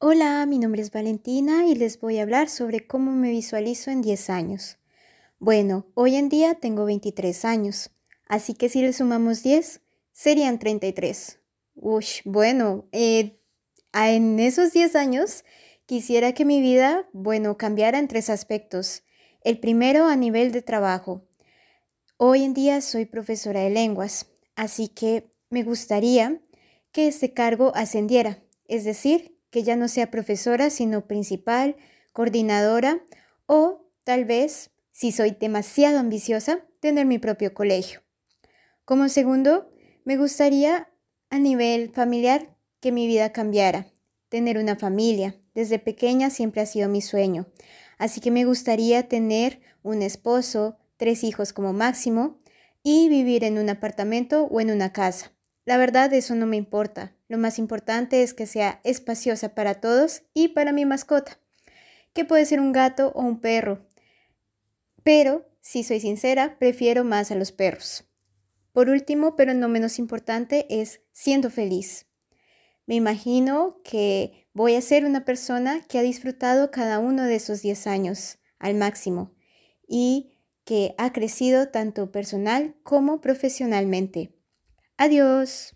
Hola, mi nombre es Valentina y les voy a hablar sobre cómo me visualizo en 10 años. Bueno, hoy en día tengo 23 años, así que si le sumamos 10, serían 33. Bueno, en esos 10 años quisiera que mi vida, cambiara en tres aspectos. El primero a nivel de trabajo. Hoy en día soy profesora de lenguas, así que me gustaría que este cargo ascendiera, es decir, que ya no sea profesora, sino principal, coordinadora o tal vez, si soy demasiado ambiciosa, tener mi propio colegio. Como segundo, me gustaría a nivel familiar que mi vida cambiara, tener una familia. Desde pequeña siempre ha sido mi sueño, así que me gustaría tener un esposo, 3 hijos como máximo y vivir en un apartamento o en una casa. La verdad, eso no me importa. Lo más importante es que sea espaciosa para todos y para mi mascota, que puede ser un gato o un perro. Pero, si soy sincera, prefiero más a los perros. Por último, pero no menos importante, es siendo feliz. Me imagino que voy a ser una persona que ha disfrutado cada uno de esos 10 años al máximo y que ha crecido tanto personal como profesionalmente. Adiós.